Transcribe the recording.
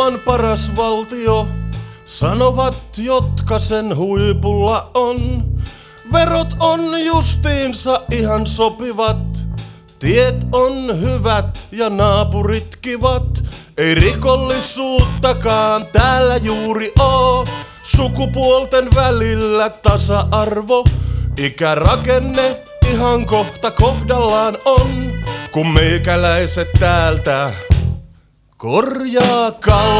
maan paras valtio, sanovat, jotka sen huipulla on. Verot on justiinsa ihan sopivat, tiet on hyvät ja naapurit kivat. Ei rikollisuuttakaan täällä juuri oo, sukupuolten välillä tasa-arvo. Ikärakenne ihan kohta kohdallaan on, kun meikäläiset täältä korjaa